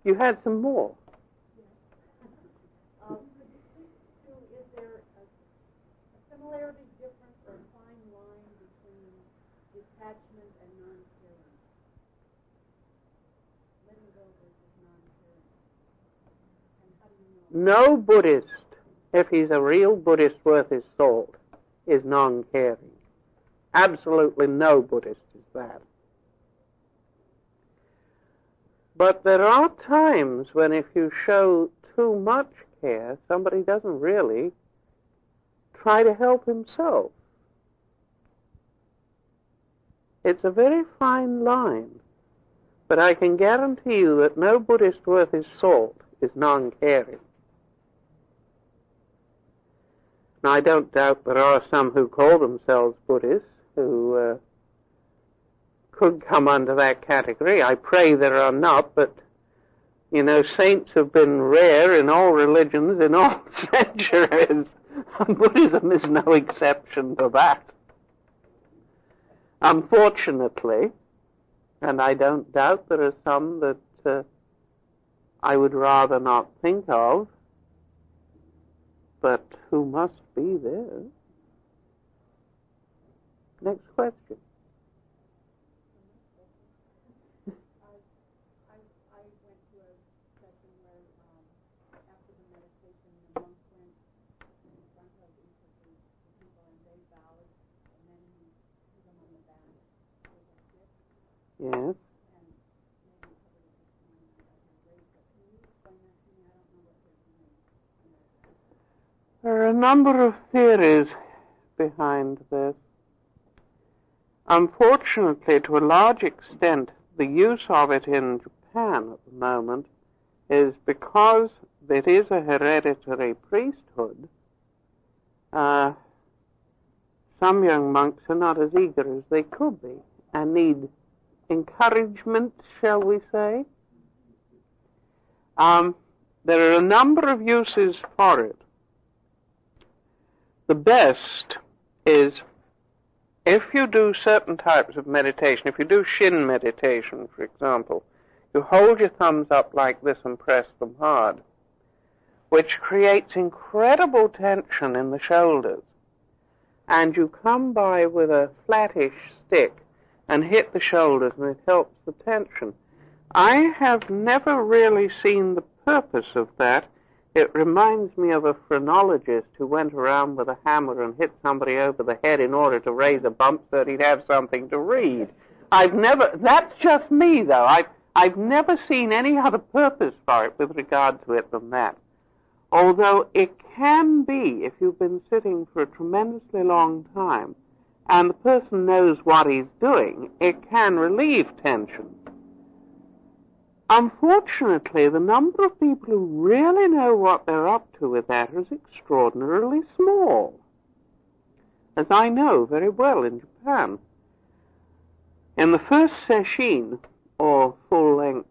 You had some more. Is there a similarity, difference, or fine line between detachment and non-caring? Letting go versus non-caring. And how do you know? No Buddhist, if he's a real Buddhist worth his salt, is non-caring. Absolutely no Buddhist is that. But there are times when if you show too much care, somebody doesn't really try to help himself. It's a very fine line, but I can guarantee you that no Buddhist worth his salt is non-caring. Now, I don't doubt there are some who call themselves Buddhists who could come under that category. I pray there are not, but, you know, saints have been rare in all religions in all centuries. Buddhism is no exception to that. Unfortunately, and I don't doubt there are some that I would rather not think of, but who must be there. Next question. Yes. There are a number of theories behind this. Unfortunately, to a large extent, the use of it in Japan at the moment is because it is a hereditary priesthood. Some young monks are not as eager as they could be and need encouragement, shall we say. There are a number of uses for it. The best is if you do certain types of meditation, if you do Shin meditation, for example, you hold your thumbs up like this and press them hard, which creates incredible tension in the shoulders. And you come by with a flattish stick and hit the shoulders, and it helps the tension. I have never really seen the purpose of that. It reminds me of a phrenologist who went around with a hammer and hit somebody over the head in order to raise a bump so that he'd have something to read. That's just me though. I've never seen any other purpose for it with regard to it than that. Although it can be, if you've been sitting for a tremendously long time, and the person knows what he's doing, it can relieve tension. Unfortunately, the number of people who really know what they're up to with that is extraordinarily small, as I know very well in Japan. In the first sesshin, or full-length,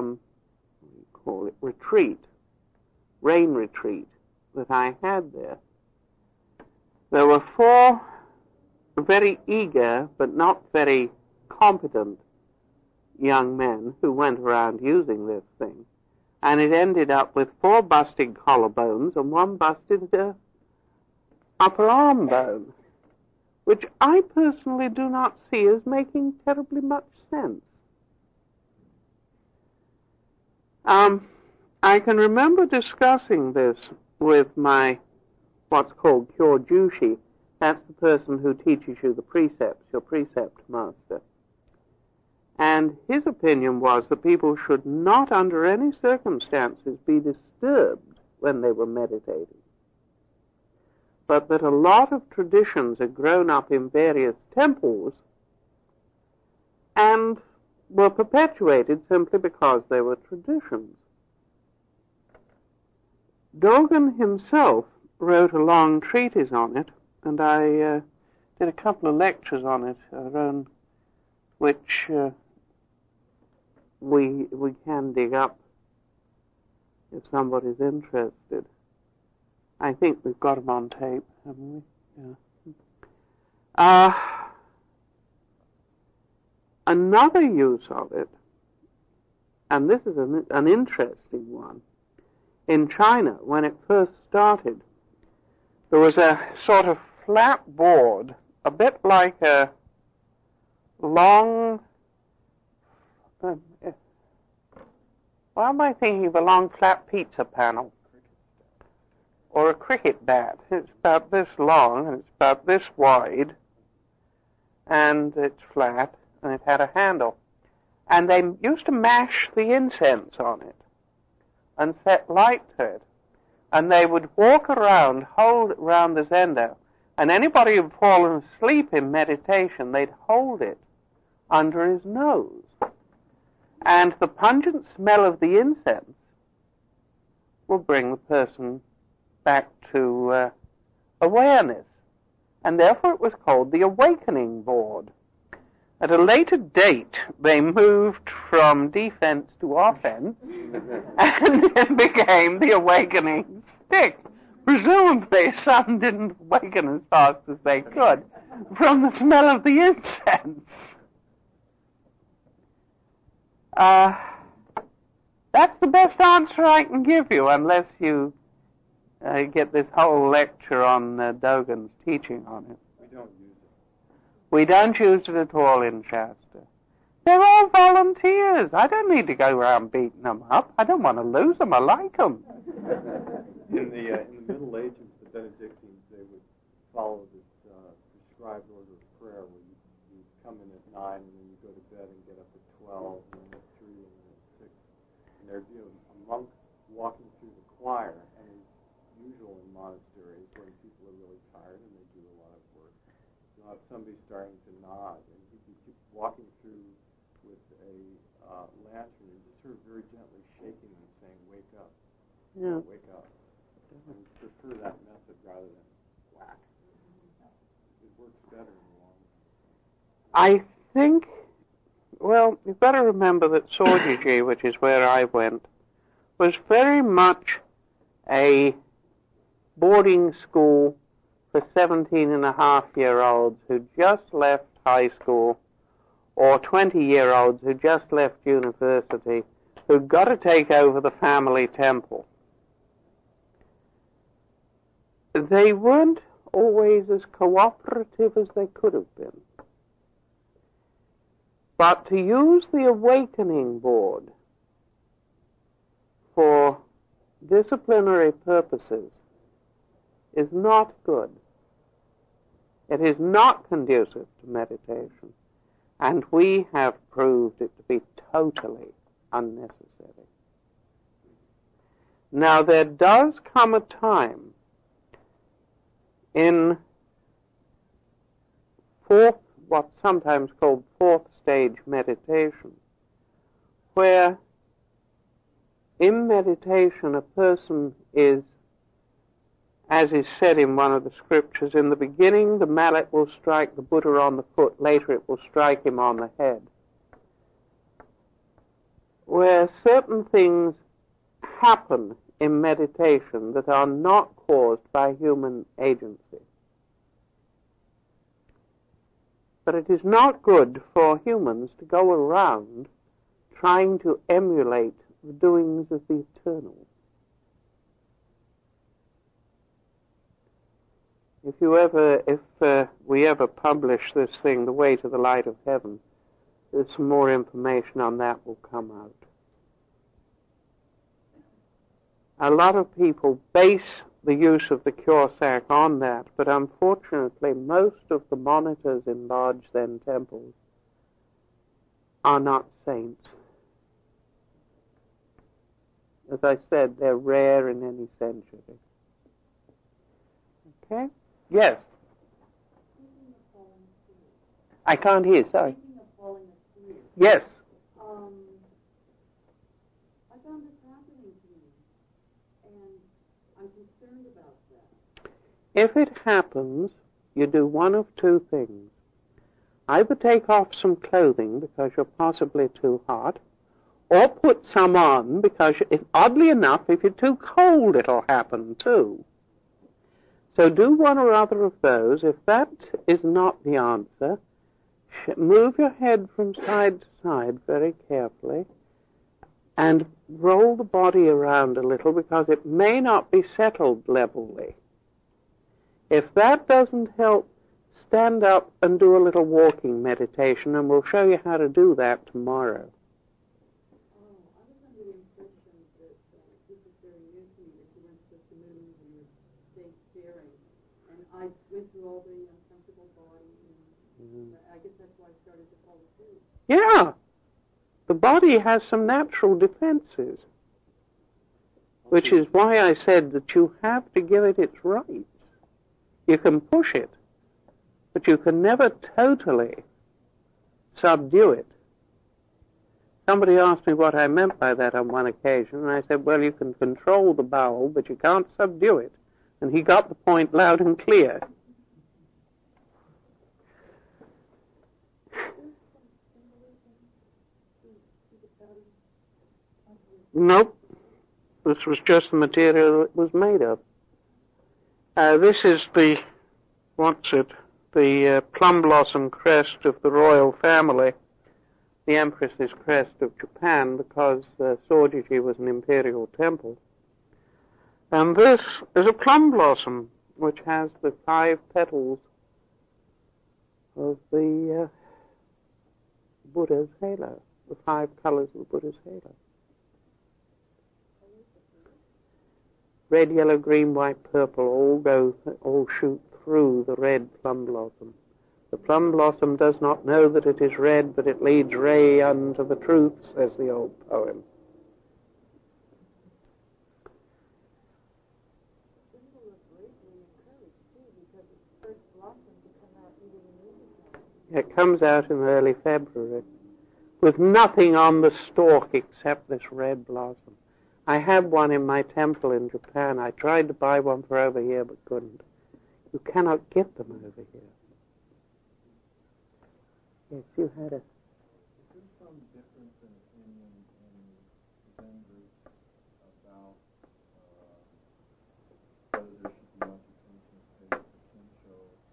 retreat, rain retreat, that I had there were 4 very eager but not very competent young men who went around using this thing, and it ended up with 4 busted collarbones and 1 busted upper arm bone, which I personally do not see as making terribly much sense. I can remember discussing this with my what's called Kyojushi. That's the person who teaches you the precepts, your precept master. And his opinion was that people should not, under any circumstances, be disturbed when they were meditating, but that a lot of traditions had grown up in various temples and were perpetuated simply because they were traditions. Dogen himself wrote a long treatise on it, and I did a couple of lectures on it, which we can dig up if somebody's interested. I think we've got them on tape, haven't we? Yeah. Another use of it and this is an interesting one. In China, when it first started, there was a sort of flat board, a bit like a long, what am I thinking of, a long flat pizza panel? Or a cricket bat. It's about this long, and it's about this wide, and it's flat, and it had a handle. And they used to mash the incense on it and set light to it. And they would walk around, hold it around the zendo, and anybody who had fallen asleep in meditation, they'd hold it under his nose. And the pungent smell of the incense will bring the person back to awareness. And therefore it was called the awakening board. At a later date, they moved from defense to offense, and it became the awakening stick. Presumably, some didn't awaken as fast as they could from the smell of the incense. That's the best answer I can give you, unless you get this whole lecture on Dogen's teaching on it. We don't use it at all in Shasta. They're all volunteers. I don't need to go around beating them up. I don't want to lose them. I like them. In the Middle Ages, the Benedictines, they would follow this prescribed order of prayer where you come in at 9 and then you go to bed and get up at 12 and then at 3 and then at 6. And there'd be a monk walking through the choir, and it's usual in monasteries when people are really tired and they do a lot of work. You'll have somebody starting to nod, and he'd be walking through with a lantern and just sort of very gently shaking them, saying, "Wake up, wake up." I prefer that method rather than whack. It works better in the long run. I think, well, you've got to remember that Sorgiji, which is where I went, was very much a boarding school for 17-and-a-half-year-olds who just left high school, or 20-year-olds who just left university, who've got to take over the family temple. They weren't always as cooperative as they could have been. But to use the awakening board for disciplinary purposes is not good. It is not conducive to meditation, and we have proved it to be totally unnecessary. Now, there does come a time in what's sometimes called fourth stage meditation, where in meditation a person is, as is said in one of the scriptures, in the beginning the mallet will strike the Buddha on the foot, later it will strike him on the head, where certain things happen in meditation that are not caused by human agency. But it is not good for humans to go around trying to emulate the doings of the eternal. If we ever publish this thing, The Way to the Light of Heaven, there's some more information on that will come out. A lot of people base the use of the cure sack on that, but unfortunately most of the monitors in large Zen temples are not saints. As I said, they're rare in any century. Okay? Yes? I can't hear, sorry. Yes? I found this happening to me, and I'm concerned about that. If it happens, you do one of two things. Either take off some clothing because you're possibly too hot, or put some on because, oddly enough, if you're too cold, it'll happen too. So do one or other of those. If that is not the answer, move your head from side to side very carefully. and roll the body around a little because it may not be settled levelly. If that doesn't help, stand up and do a little walking meditation, and we'll show you how to do that tomorrow. I was under the impression that this is very new to me, that you went to the moon and you stayed staring. And I went through all the uncomfortable body, and I guess that's why I started to fall asleep. Yeah. The body has some natural defenses, which is why I said that you have to give it its rights. You can push it, but you can never totally subdue it. Somebody asked me what I meant by that on one occasion, and I said, well, you can control the bowel, but you can't subdue it. And he got the point loud and clear. Nope. This was just the material it was made of. This is the plum blossom crest of the royal family, the Empress's crest of Japan, because Sojiji was an imperial temple. And this is a plum blossom, which has the 5 petals of the Buddha's halo, the 5 colors of the Buddha's halo. Red, yellow, green, white, purple all shoot through the red plum blossom. The plum blossom does not know that it is red, but it leads Ray unto the truth, says the old poem. It comes out in early February with nothing on the stalk except this red blossom. I have one in my temple in Japan. I tried to buy one for over here but couldn't. You cannot get them over here. Yes, you had a... Is there some difference in opinion in Zen groups about whether there should be much attention paid to Kensho?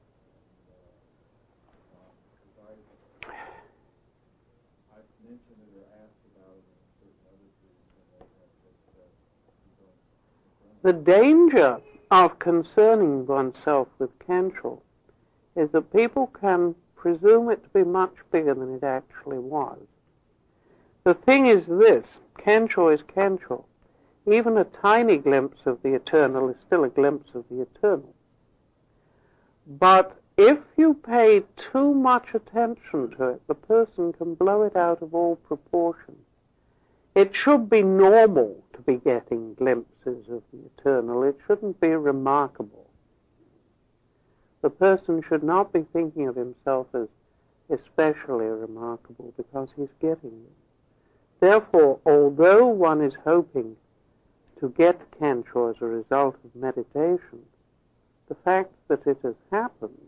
I've mentioned it or asked about it in certain other groups, and they have said you don't. The danger of concerning oneself with Kensho is that people can presume it to be much bigger than it actually was. The thing is this, Kensho is Kensho. Even a tiny glimpse of the eternal is still a glimpse of the eternal. But if you pay too much attention to it, the person can blow it out of all proportion. It should be normal to be getting glimpses of the eternal. It shouldn't be remarkable. The person should not be thinking of himself as especially remarkable because he's getting it. Therefore, although one is hoping to get Kensho as a result of meditation, the fact that it has happened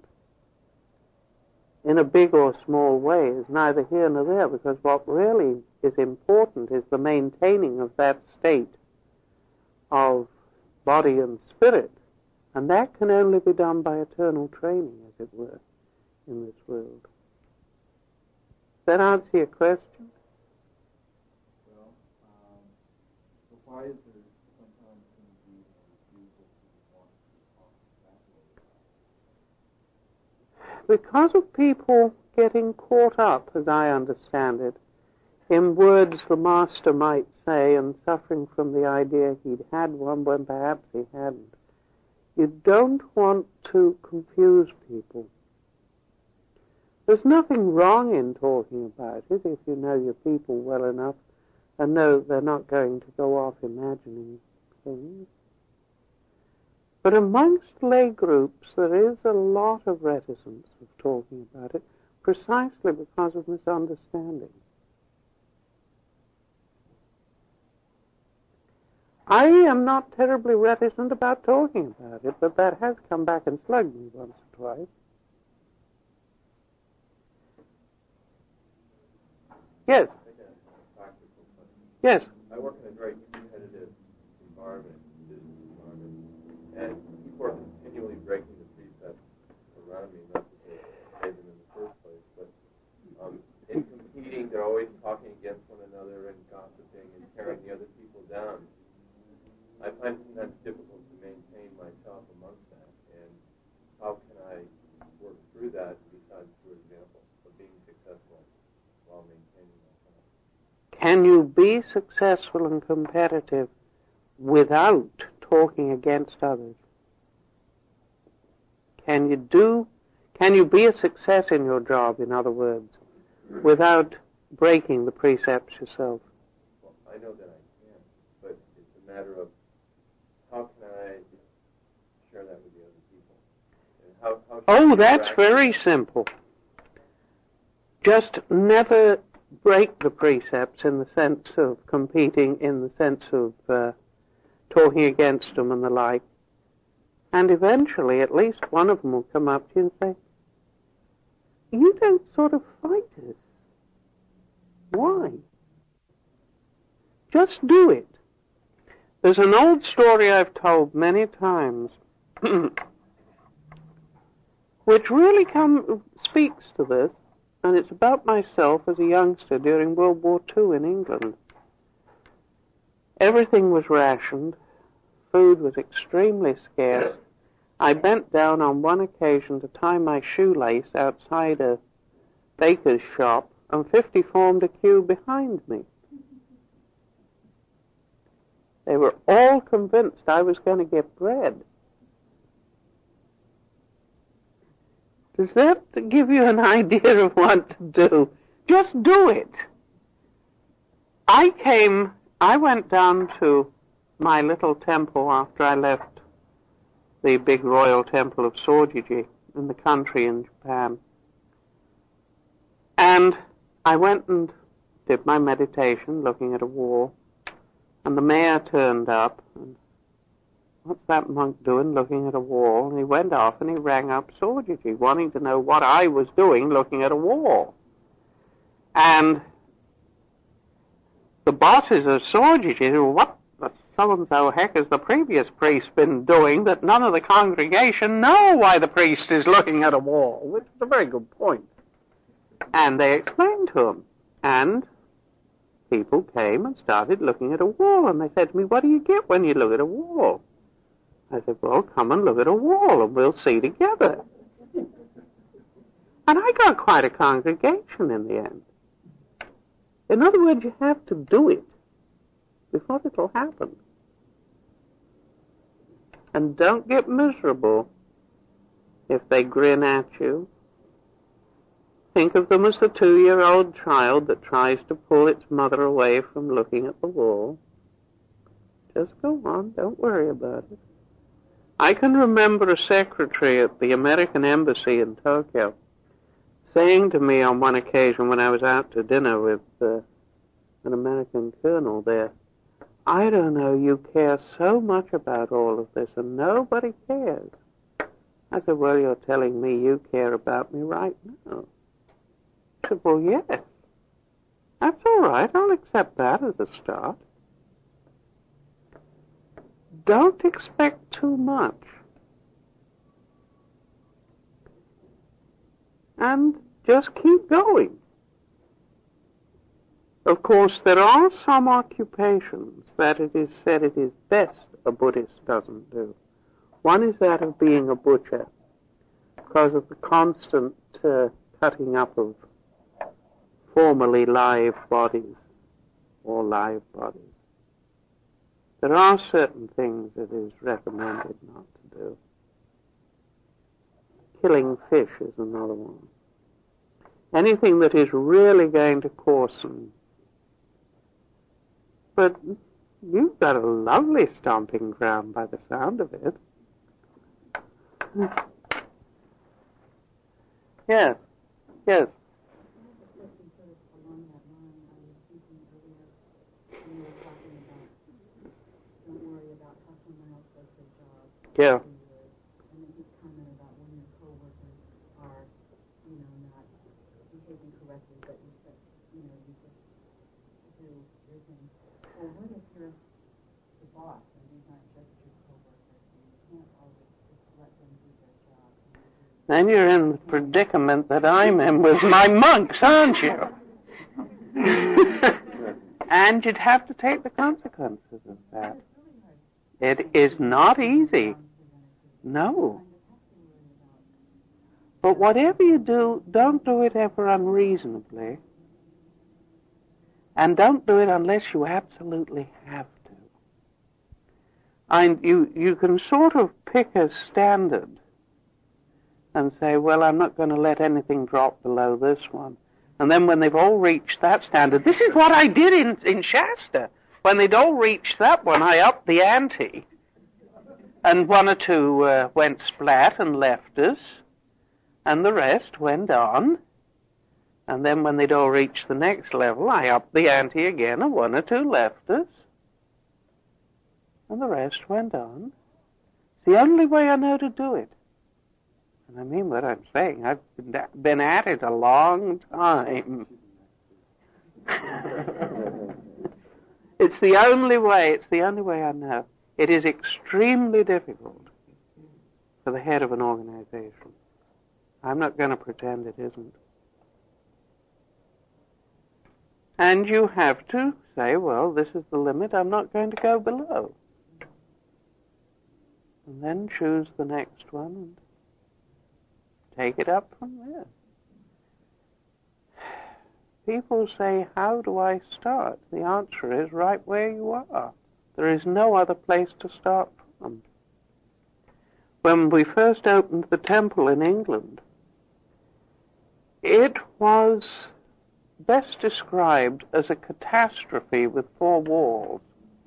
in a big or small way is neither here nor there, because what really is important is the maintaining of that state of body and spirit, and that can only be done by eternal training, as it were, in this world. Does that answer your question? Well, so why is there sometimes going to be a refusal to want to talk that way? Because of people getting caught up, as I understand it, in words the master might say and suffering from the idea he'd had one when perhaps he hadn't. You don't want to confuse people. There's nothing wrong in talking about it if you know your people well enough and know they're not going to go off imagining things. But amongst lay groups there is a lot of reticence of talking about it precisely because of misunderstanding. I am not terribly reticent about talking about it, but that has come back and slugged me once or twice. Yes. Yes. I work in a very competitive environment, business environment, and people are continually breaking the precepts around me, not that they made them in the first place, but in competing, they're always talking against one another and gossiping projecting and tearing the other people down, I find sometimes difficult to maintain myself amongst that. And how can I work through that besides through example of being successful while maintaining myself? Can you be successful and competitive without talking against others? Can you be a success in your job, in other words, without breaking the precepts yourself? Well, I know that I can, but it's a matter of how can I share that with the other people? And how that's very simple. Just never break the precepts in the sense of competing, in the sense of talking against them and the like. And eventually, at least one of them will come up to you and say, you don't sort of fight us. Why? Just do it. There's an old story I've told many times, which really speaks to this, and it's about myself as a youngster during World War II in England. Everything was rationed. Food was extremely scarce. I bent down on one occasion to tie my shoelace outside a baker's shop, and 50 formed a queue behind me. They were all convinced I was going to get bread. Does that give you an idea of what to do? Just do it. I went down to my little temple after I left the big royal temple of Sojiji in the country in Japan. And I went and did my meditation looking at a wall, and the mayor turned up, and what's that monk doing looking at a wall? And he went off and he rang up Sojiji, wanting to know what I was doing looking at a wall. And the bosses of Sojiji said, what the so-and-so heck has the previous priest been doing that none of the congregation know why the priest is looking at a wall? Which is a very good point. And they explained to him. And people came and started looking at a wall. And they said to me, what do you get when you look at a wall? I said, well, come and look at a wall and we'll see together. And I got quite a congregation in the end. In other words, you have to do it before it'll happen. And don't get miserable if they grin at you. Think of them as the 2-year-old child that tries to pull its mother away from looking at the wall. Just go on, don't worry about it. I can remember a secretary at the American Embassy in Tokyo saying to me on one occasion when I was out to dinner with an American colonel there, I don't know, you care so much about all of this and nobody cares. I said, well, you're telling me you care about me right now. He said, well, yes. That's all right, I'll accept that as a start. Don't expect too much. And just keep going. Of course, there are some occupations that it is said it is best a Buddhist doesn't do. One is that of being a butcher, because of the constant cutting up of formerly live bodies or live bodies. There are certain things it is recommended not to do. Killing fish is another one. Anything that is really going to coarsen. But you've got a lovely stomping ground by the sound of it. Yes, yes. Yeah. And then his comment about when your coworkers are, not behaving correctly, but you just do your thing. Well, what if you're the boss and these aren't just your coworkers and you can't always just let them do their job? Then you're in the predicament that I'm in with my monks, aren't you? And you'd have to take the consequences of that. It is not easy. No. But whatever you do, don't do it ever unreasonably. And don't do it unless you absolutely have to. And you can sort of pick a standard and say, well, I'm not going to let anything drop below this one. And then when they've all reached that standard, this is what I did in Shasta. When they'd all reached that one, I upped the ante. And one or two went splat and left us, and the rest went on. And then when they'd all reached the next level, I upped the ante again, and one or two left us, and the rest went on. It's the only way I know to do it. And I mean what I'm saying. I've been at it a long time. It's the only way. It's the only way I know. It is extremely difficult for the head of an organization. I'm not going to pretend it isn't. And you have to say, well, this is the limit. I'm not going to go below. And then choose the next one and take it up from there. People say, how do I start? The answer is right where you are. There is no other place to start from. When we first opened the temple in England, it was best described as a catastrophe with 4 walls.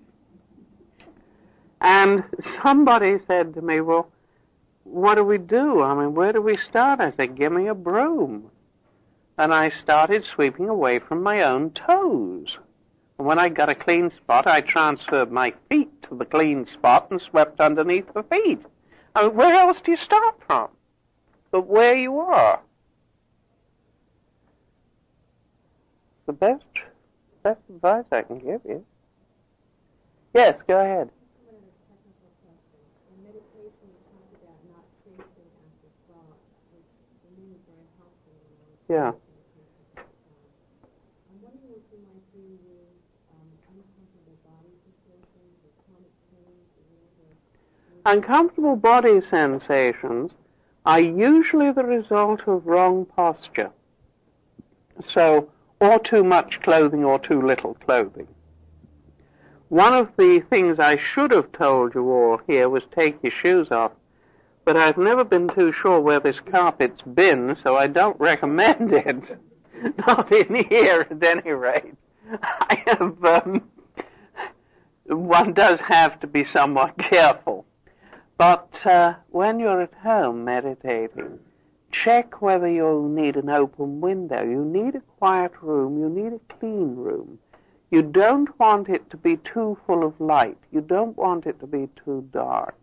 And somebody said to me, well, what do we do? I mean, where do we start? I said, give me a broom. And I started sweeping away from my own toes. And when I got a clean spot, I transferred my feet to the clean spot and swept underneath the feet. I mean, where else do you start from but where you are? The best advice I can give you. Yes, go ahead. Yeah. I'm wondering what you might do with uncomfortable body sensations or chronic pain. Uncomfortable body sensations are usually the result of wrong posture. So, or too much clothing or too little clothing. One of the things I should have told you all here was take your shoes off. But I've never been too sure where this carpet's been, so I don't recommend it. Not in here, at any rate. I have, one does have to be somewhat careful. But when you're at home meditating, check whether you need an open window. You need a quiet room. You need a clean room. You don't want it to be too full of light. You don't want it to be too dark.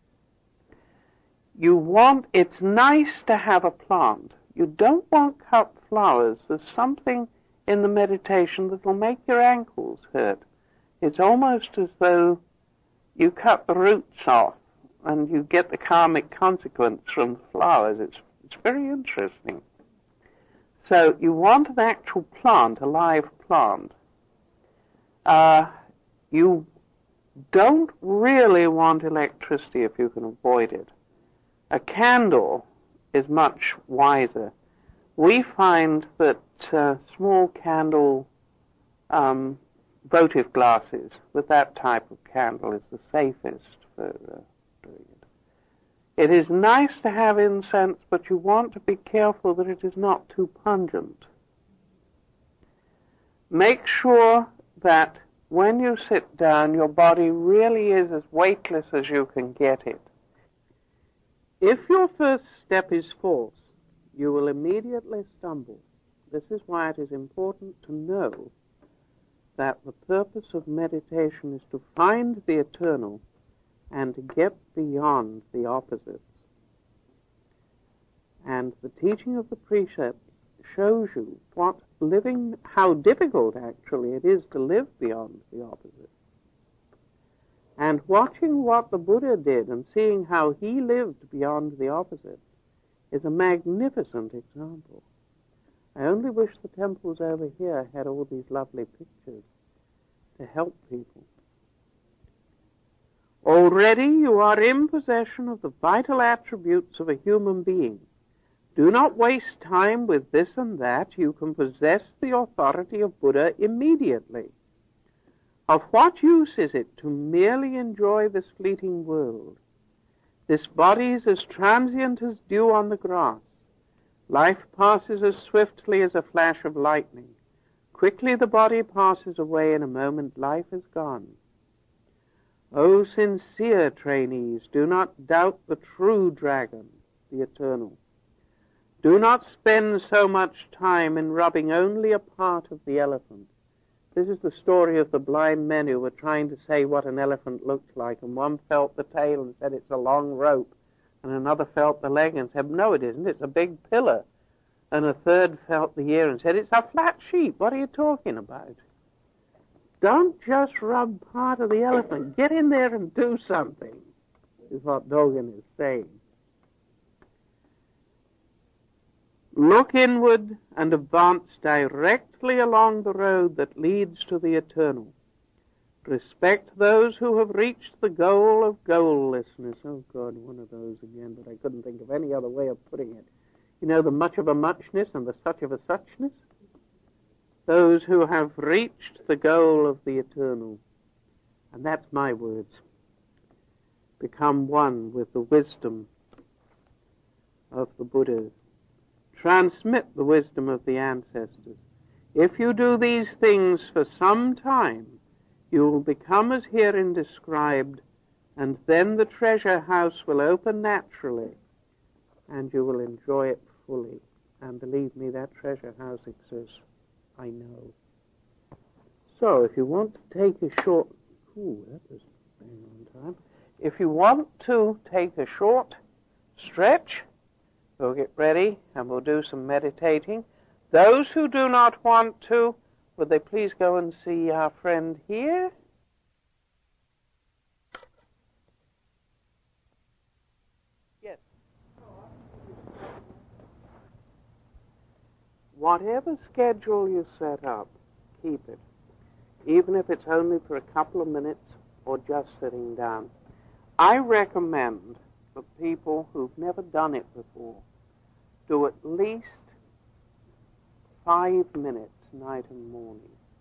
It's nice to have a plant. You don't want cut flowers. There's something in the meditation that will make your ankles hurt. It's almost as though you cut the roots off and you get the karmic consequence from the flowers. It's very interesting. So you want an actual plant, a live plant. You don't really want electricity if you can avoid it. A candle is much wiser. We find that small candle votive glasses with that type of candle is the safest for doing it. It is nice to have incense, but you want to be careful that it is not too pungent. Make sure that when you sit down, your body really is as weightless as you can get it. If your first step is false, you will immediately stumble. This is why it is important to know that the purpose of meditation is to find the eternal and to get beyond the opposites. And the teaching of the precepts shows you how difficult actually it is to live beyond the opposites. And watching what the Buddha did and seeing how he lived beyond the opposite is a magnificent example. I only wish the temples over here had all these lovely pictures. to help people. Already you are in possession of the vital attributes of a human being. Do not waste time with this and that. You can possess the authority of Buddha immediately. Of what use is it to merely enjoy this fleeting world? This body is as transient as dew on the grass. Life passes as swiftly as a flash of lightning. Quickly the body passes away. In a moment life is gone. O sincere trainees, do not doubt the true dragon, the eternal. Do not spend so much time in rubbing only a part of the elephant. This is the story of the blind men who were trying to say what an elephant looked like, and one felt the tail and said it's a long rope, and another felt the leg and said, no, it isn't, it's a big pillar, and a third felt the ear and said, it's a flat sheep, what are you talking about? Don't just rub part of the elephant, get in there and do something, is what Dogen is saying. Look inward and advance directly along the road that leads to the eternal. Respect those who have reached the goal of goallessness. Oh, God, one of those again, but I couldn't think of any other way of putting it. You know, the much of a muchness and the such of a suchness? Those who have reached the goal of the eternal. And that's my words. Become one with the wisdom of the Buddhas. Transmit the wisdom of the ancestors. If you do these things for some time, you will become as herein described, and then the treasure house will open naturally, and you will enjoy it fully. And believe me, that treasure house exists. I know. So, if you want to take a short... Ooh, that was bang on time. If you want to take a short stretch, we'll get ready and we'll do some meditating. Those who do not want to, would they please go and see our friend here? Yes. Whatever schedule you set up, keep it. Even if it's only for a couple of minutes or just sitting down. I recommend for people who've never done it before, do at least 5 minutes night and morning.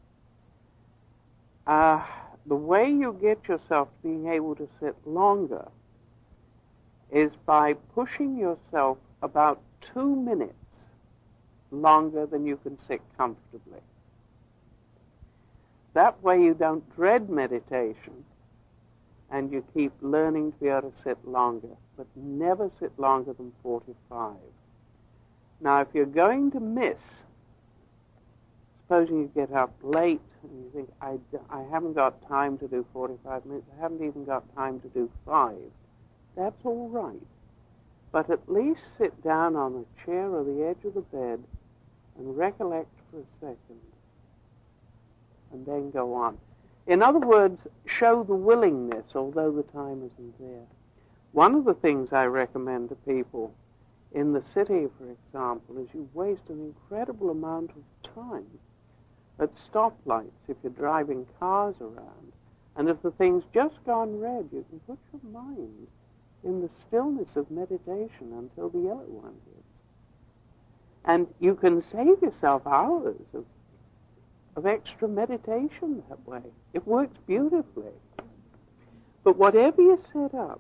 The way you get yourself to being able to sit longer is by pushing yourself about 2 minutes longer than you can sit comfortably. That way you don't dread meditation, and you keep learning to be able to sit longer, but never sit longer than 45. Now, if you're going to miss, supposing you get up late and you think, I haven't got time to do 45 minutes, I haven't even got time to do 5, that's all right. But at least sit down on a chair or the edge of the bed and recollect for a second, and then go on. In other words, show the willingness, although the time isn't there. One of the things I recommend to people in the city, for example, is you waste an incredible amount of time at stoplights if you're driving cars around. And if the thing's just gone red, you can put your mind in the stillness of meditation until the yellow one hits. And you can save yourself hours of extra meditation that way. It works beautifully. But whatever you set up,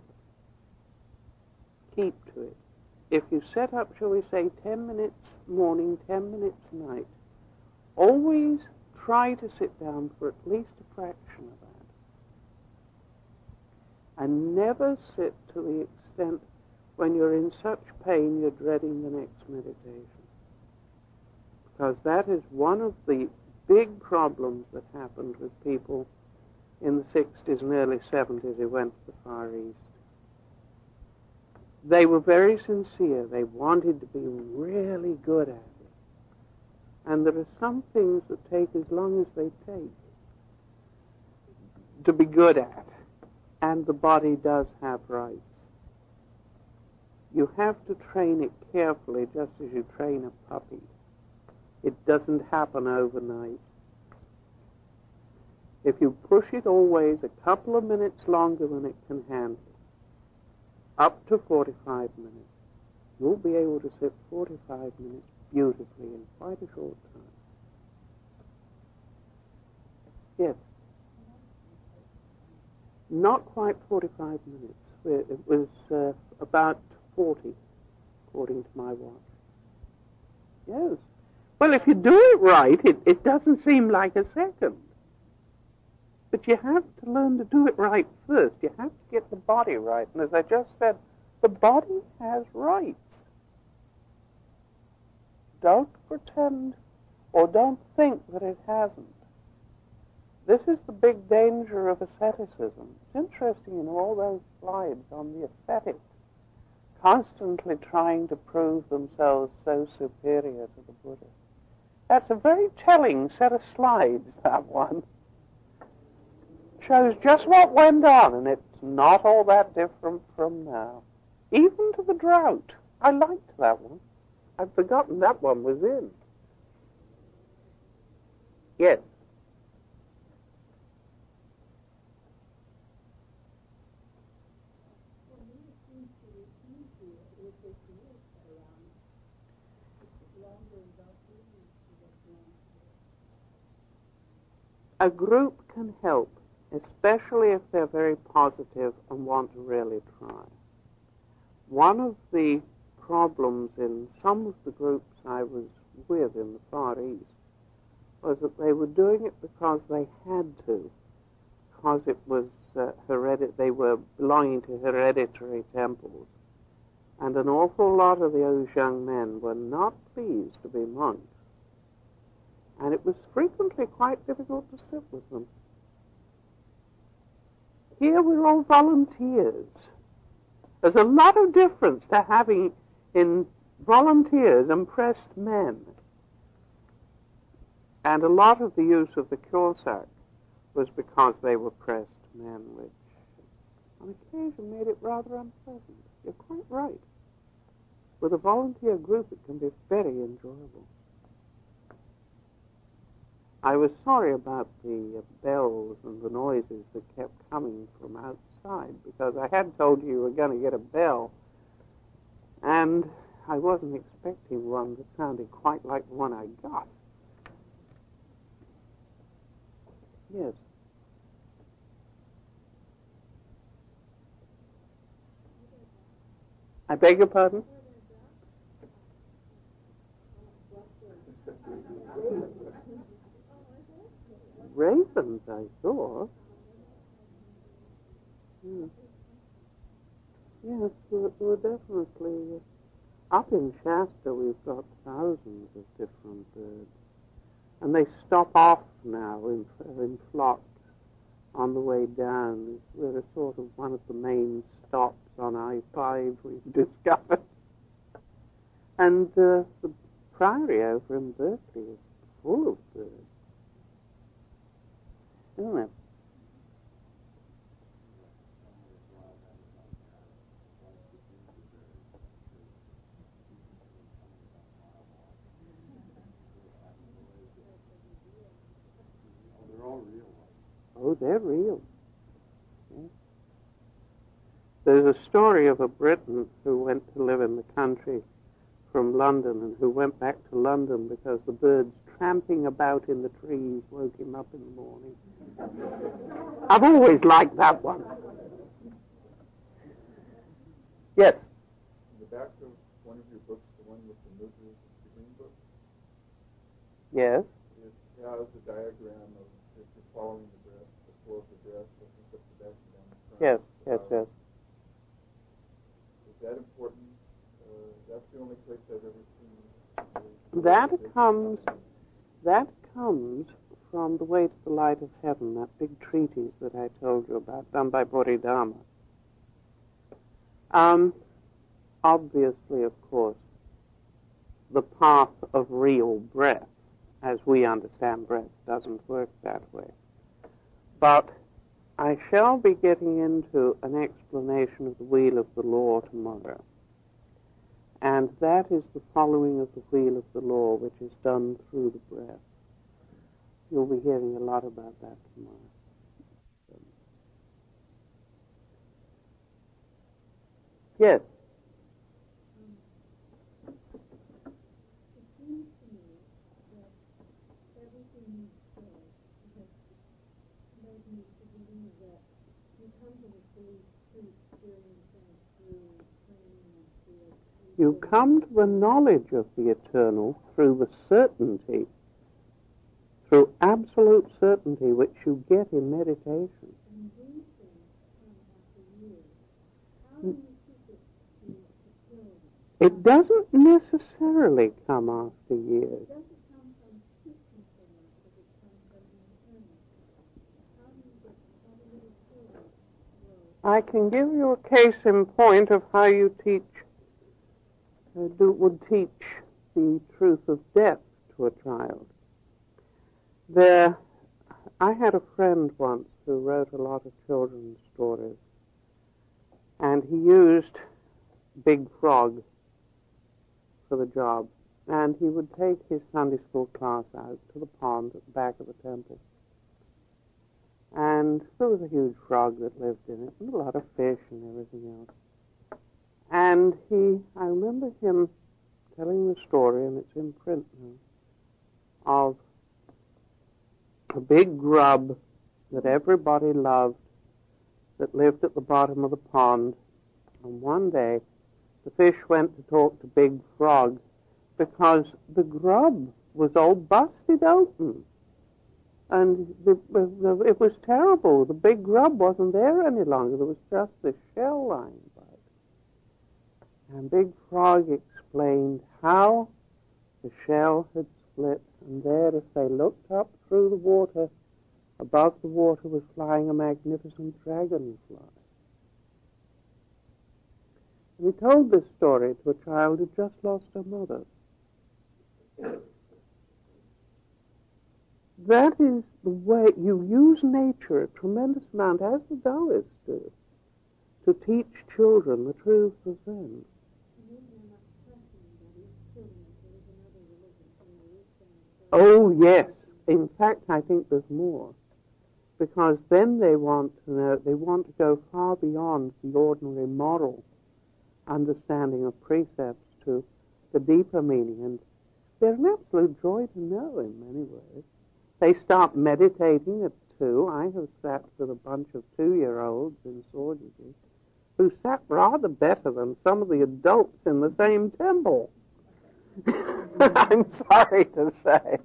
keep to it. If you set up, shall we say, 10 minutes morning, 10 minutes night, always try to sit down for at least a fraction of that. And never sit to the extent when you're in such pain you're dreading the next meditation. Because that is one of the big problems that happened with people in the 60s and early 70s who went to the Far East. They were very sincere. They wanted to be really good at it. And there are some things that take as long as they take to be good at. And the body does have rights. You have to train it carefully, just as you train a puppy. It doesn't happen overnight. if you push it always a couple of minutes longer than it can handle, up to 45 minutes, you'll be able to sit 45 minutes beautifully in quite a short time. Yes. Not quite 45 minutes. It was about 40, according to my watch. Yes. Well, if you do it right, it doesn't seem like a second. But you have to learn to do it right first. You have to get the body right. And as I just said, the body has rights. Don't pretend or don't think that it hasn't. This is the big danger of asceticism. It's interesting in all those slides on the ascetic, constantly trying to prove themselves so superior to the Buddha. That's a very telling set of slides, that one. Shows just what went on, and it's not all that different from now. Even to the drought. I liked that one. I'd forgotten that one was in. Yes. A group can help, especially if they're very positive and want to really try. One of the problems in some of the groups I was with in the Far East was that they were doing it because they had to, because it was they were belonging to hereditary temples. And an awful lot of those young men were not pleased to be monks. And it was frequently quite difficult to sit with them. Here we're all volunteers. There's a lot of difference to having in volunteers impressed men. And a lot of the use of the Kyosak was because they were pressed men, which on occasion made it rather unpleasant. You're quite right. With a volunteer group, it can be very enjoyable. I was sorry about the bells and the noises that kept coming from outside, because I had told you were going to get a bell, and I wasn't expecting one that sounded quite like the one I got. Yes. I beg your pardon? Ravens, I saw. Yes, we're definitely... Up in Shasta, we've got thousands of different birds. And they stop off now in flocks on the way down. We're a sort of one of the main stops on I-5 we've discovered. And the priory over in Berkeley is full of birds. Isn't it? They're all real. Oh, they're real. Yeah. There's a story of a Briton who went to live in the country from London and who went back to London because the birds tramping about in the trees woke him up in the morning. I've always liked that one. Yes? In the back of one of your books, the one with the movement, the green book? Yes? It has a diagram of if you're following the breath, the flow of the breath, looking up the back and down the front. Yes. Is that important? That's the only place I've ever seen. That comes from The Way to the Light of Heaven, that big treatise that I told you about, done by Bodhidharma. Obviously, of course, the path of real breath, as we understand breath, doesn't work that way. But I shall be getting into an explanation of the Wheel of the Law tomorrow. And that is the following of the Wheel of the Law, which is done through the breath. You'll be hearing a lot about that tomorrow. Yes. It seems to me that everything you said has led me to believe that you come to this belief through experience and through training and through You come to the knowledge of the eternal through the certainty, through absolute certainty, which you get in meditation. And these things come after years. How do you keep it to children? It doesn't necessarily come after years. Does it come from Christian things? Does it come from internal? How do you get how do little children grow? I can give you a case in point of how you would teach the truth of death to a child. I had a friend once who wrote a lot of children's stories, and he used Big Frog for the job, and he would take his Sunday school class out to the pond at the back of the temple. And there was a huge frog that lived in it, and a lot of fish and everything else. And I remember him telling the story, and it's in print now, of a big grub that everybody loved that lived at the bottom of the pond. And one day, the fish went to talk to Big Frog because the grub was all busted open. And it was terrible. The big grub wasn't there any longer. There was just this shell lying by it. And Big Frog explained how the shell had split, and there, as they looked up through the water, above the water was flying a magnificent dragonfly. And he told this story to a child who just lost her mother. That is the way you use nature a tremendous amount, as the Taoists do, to teach children the truth of Zen. Oh, yes. In fact, I think there's more. Because then they want to go far beyond the ordinary moral understanding of precepts to the deeper meaning. And they're an absolute joy to know in many ways. They start meditating at 2. I have sat with a bunch of 2-year-olds in Sorgiji who sat rather better than some of the adults in the same temple. I'm sorry to say.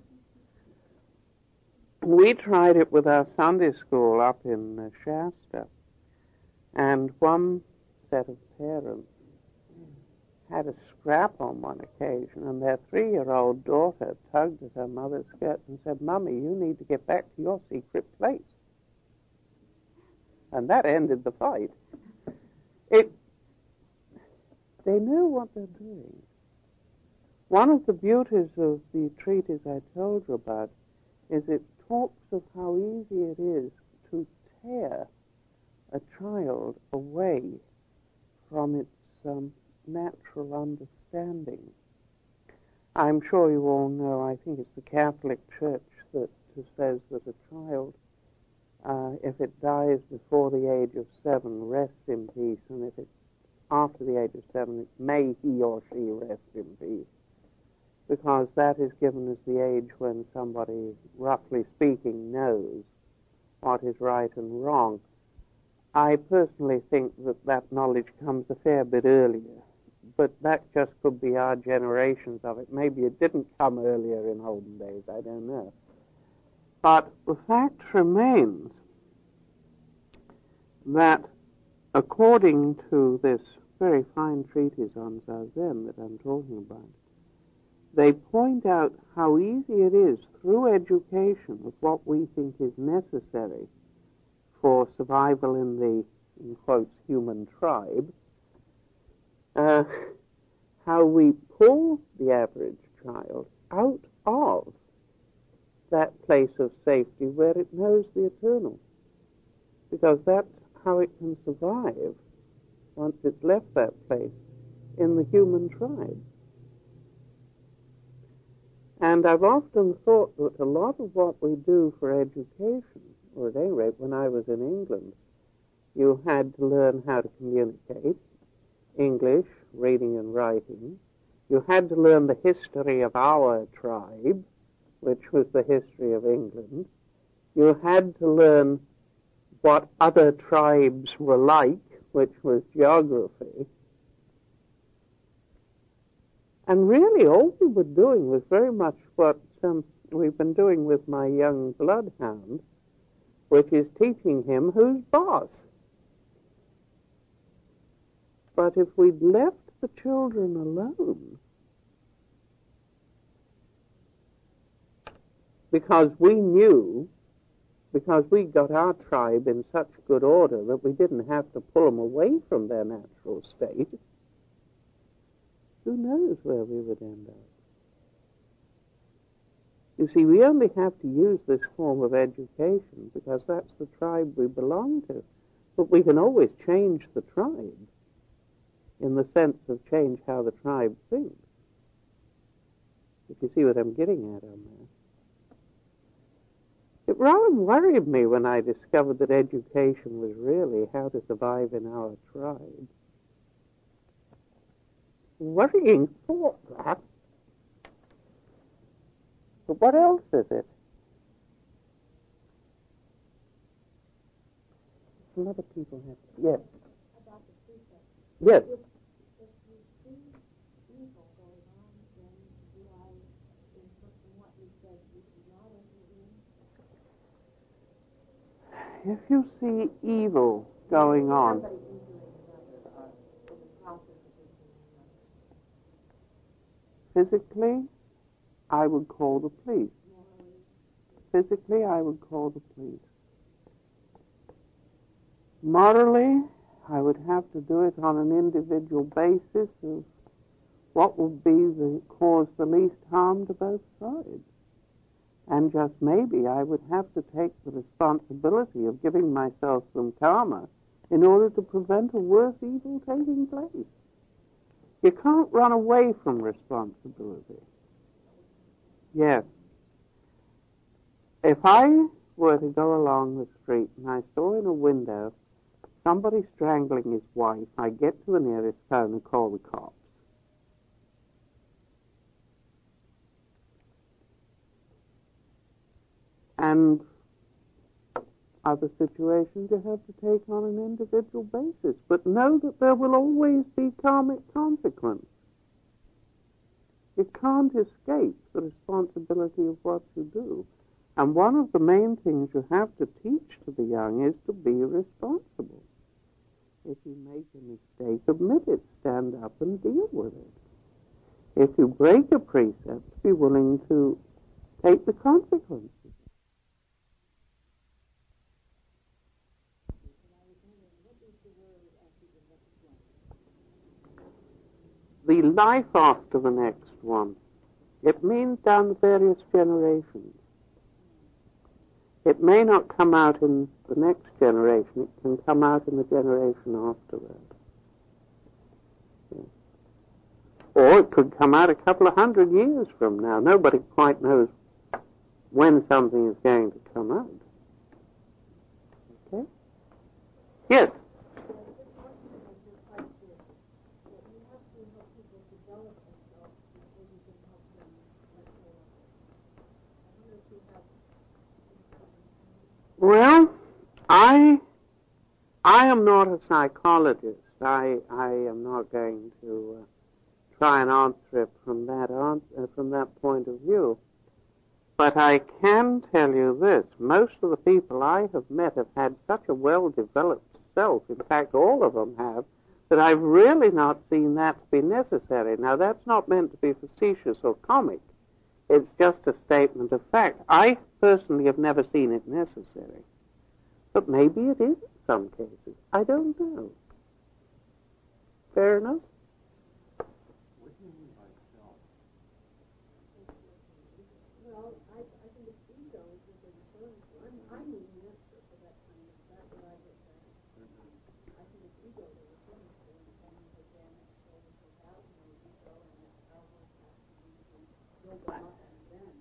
We tried it with our Sunday school up in Shasta, and one set of parents had a scrap on one occasion, and their 3-year-old daughter tugged at her mother's skirt and said, "Mummy, you need to get back to your secret place." And that ended the fight. They knew what they're doing. One of the beauties of the treatise I told you about is it talks of how easy it is to tear a child away from its natural understanding. I'm sure you all know, I think it's the Catholic Church that says that a child, if it dies before the age of 7, rests in peace, and if it's after the age of 7, it's may he or she rest in peace, because that is given as the age when somebody, roughly speaking, knows what is right and wrong. I personally think that knowledge comes a fair bit earlier, but that just could be our generations of it. Maybe it didn't come earlier in olden days, I don't know. But the fact remains that according to this very fine treatise on Zazen that I'm talking about, they point out how easy it is through education of what we think is necessary for survival in the, in quotes, human tribe, how we pull the average child out of that place of safety where it knows the eternal. Because that's how it can survive once it's left that place in the human tribe. And I've often thought that a lot of what we do for education, or at any rate when I was in England, you had to learn how to communicate, English, reading and writing. You had to learn the history of our tribe, which was the history of England. You had to learn what other tribes were like, which was geography. And really all we were doing was very much what we've been doing with my young bloodhound, which is teaching him who's boss. But if we'd left the children alone, because we knew, because we got our tribe in such good order that we didn't have to pull them away from their natural state, who knows where we would end up? You see, we only have to use this form of education because that's the tribe we belong to. But we can always change the tribe in the sense of change how the tribe thinks. If you see what I'm getting at on that. It rather worried me when I discovered that education was really how to survive in our tribe. Worrying thought, that. But what else is it? Some other people have... Yes. About the precept. Yes. If you see evil going on, then do I infer from what you said you do not enter in? If you see evil going on... Somebody injuring another or in the process of injuring another. Physically, I would call the police. Physically, I would call the police. Morally, I would have to do it on an individual basis of what would cause the least harm to both sides. And just maybe I would have to take the responsibility of giving myself some karma in order to prevent a worse evil taking place. You can't run away from responsibility. Yes. If I were to go along the street and I saw in a window somebody strangling his wife, I'd get to the nearest phone and call the cops. And other situations you have to take on an individual basis, but know that there will always be karmic consequence. You can't escape the responsibility of what you do. And one of the main things you have to teach to the young is to be responsible. If you make a mistake, admit it, stand up and deal with it. If you break a precept, be willing to take the consequences. The life after the next one. It means down the various generations. It may not come out in the next generation, it can come out in the generation after that. Yes. Or it could come out a couple of 100 years from now. Nobody quite knows when something is going to come out. Okay? Yes? Well, I am not a psychologist. I am not going to try and answer it from that point of view. But I can tell you this. Most of the people I have met have had such a well-developed self, in fact all of them have, that I've really not seen that to be necessary. Now that's not meant to be facetious or comic. It's just a statement of fact. I personally have never seen it necessary. But maybe it is in some cases. I don't know. Fair enough? What do you mean by self? Well, I think it's ego is what they're referring to. I'm the answer for that kind of, that's what I get that. I think it's ego they're referring to, and again, it's over 4,000 of ego, and it's how much has to be to build them up and then.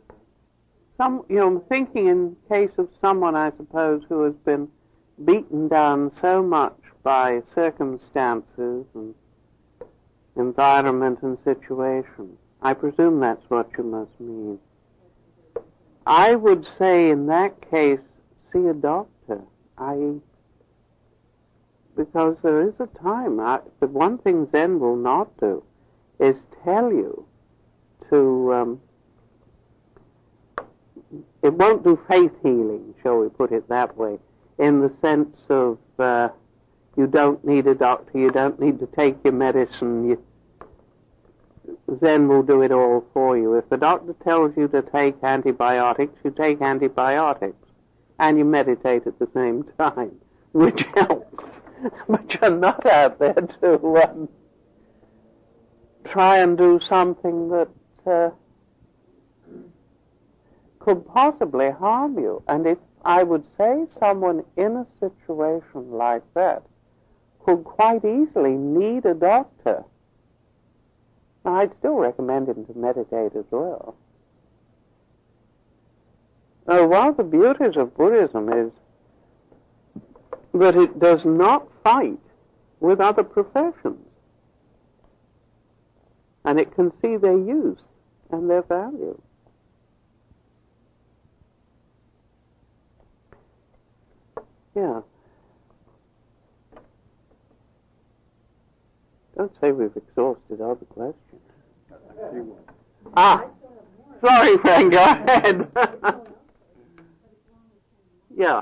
I'm thinking in case of someone, I suppose, who has been beaten down so much by circumstances and environment and situation. I presume that's what you must mean. I would say in that case, see a doctor. Because there is a time. The one thing Zen will not do is tell you to, it won't do faith healing, shall we put it that way, in the sense of you don't need a doctor, you don't need to take your medicine, Zen will do it all for you. If the doctor tells you to take antibiotics, you take antibiotics, and you meditate at the same time, which helps. But you're not out there to try and do something that could possibly harm you. And if I would say someone in a situation like that could quite easily need a doctor, I'd still recommend him to meditate as well. Now, one of the beauties of Buddhism is that it does not fight with other professions. And it can see their use and their value. Yeah. Don't say we've exhausted all the questions. Sorry, Frank, go ahead. Yeah.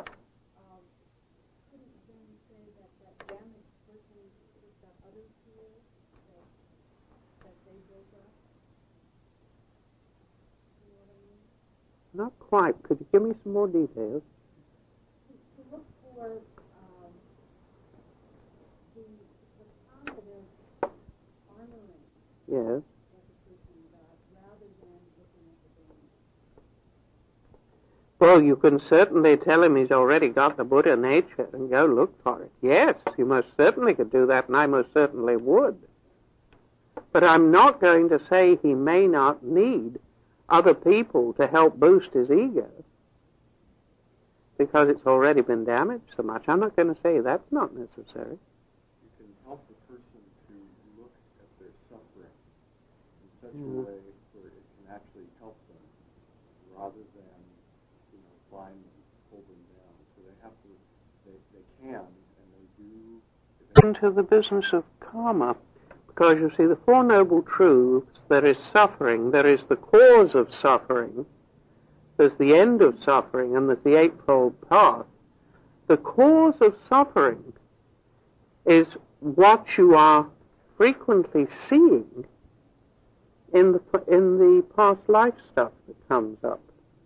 Not quite. Could you give me some more details? To look for the positive honoring Yes. what the person does, rather than looking at the damage. Well, you can certainly tell him he's already got the Buddha nature and go look for it. Yes, you most certainly could do that, and I most certainly would. But I'm not going to say he may not need other people to help boost his ego because it's already been damaged so much. I'm not going to say that's not necessary. You can help the person to look at their suffering in such a way where it can actually help them rather than, bind them, pull them down. So they have to, they can, and they do. Into the business of karma, because you see, the Four Noble Truths, there is suffering, there is the cause of suffering, there's the end of suffering, and there's the Eightfold Path. The cause of suffering is what you are frequently seeing in the past life stuff that comes up.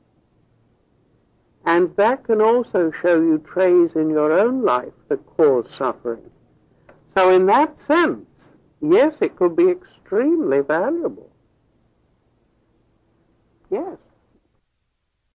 And that can also show you traits in your own life that cause suffering. So in that sense, yes, it could be extremely valuable. Yes.